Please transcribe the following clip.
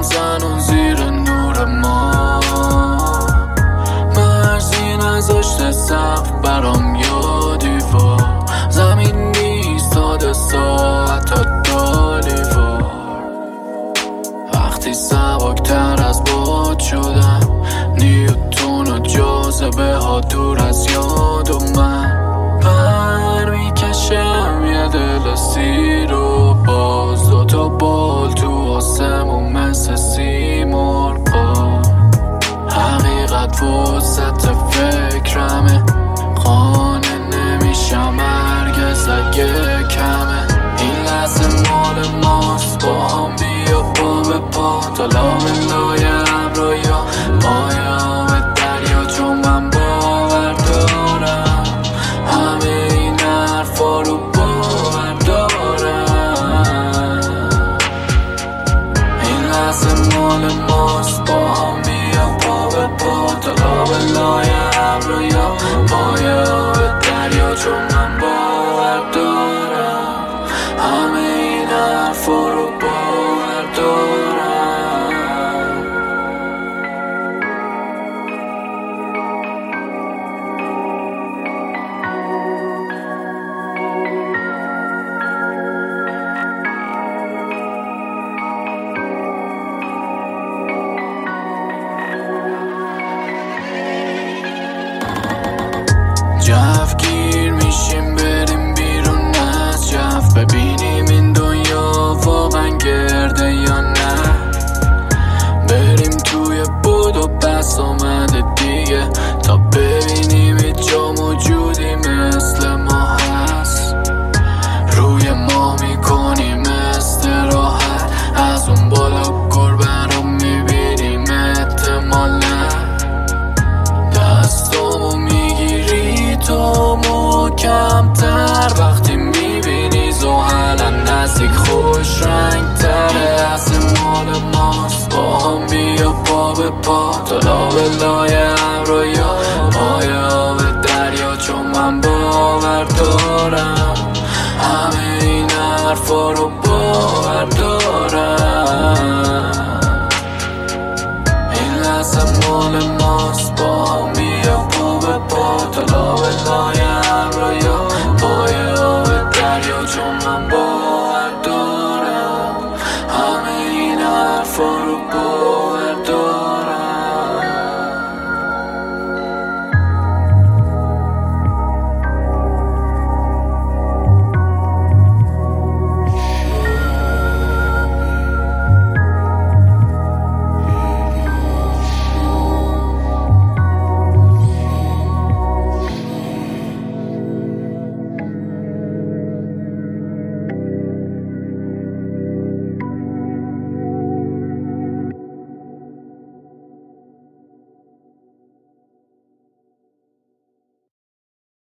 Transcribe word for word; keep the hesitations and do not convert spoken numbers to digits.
زنون زیر نور ما، مرزی نذاشته سقف برام یا دیوار، زمین نیست تا ساعت تا لیوار. وقتی سبکتر از باد شدم، نیوتون و جاذبه ها دور از یاد و من پر میکشم یه دل سیر و باز دوتا بال تو آسمون مثل سیمرغا. حقیقت وسط فکرمه، خانه نمیشم هرگز اگه کمه. این لحظه مال ماست، با هم بیا پا به پا تا لابلای ابرا یا پایام دریا، چون من باور دارم همه این حرفا رو باور دارم. این لحظه مال ماست، با هم بیا پا به پا تا لابلای ابرا یا پایام دریا، چون من باور دارم همه این حرفا رو باور دارم. جفگیر میشیم بریم بیرون از جف، ببینیم این دنیا واقعا گرده یا نه. بریم توی بود و بس آمده دیگه، تا ببینیم هیچ جا موجودی مثل ما هست. روی ما میکنیم استراحت، از اون بالا گربه رو میبینیم احتمالا. دستامو میگیری تو محکم‌تر، وقتی میبینی زحلا نزدیک خوش رنگ تره. اصل مال ماست، با هم بیا پا به پا تا لابلای ابرا یا پای آب دریا، چون من باور دارم همه این حرفا رو باور دارم. این لحظه مال ماست، با هم بیا پا به پا تا لابلای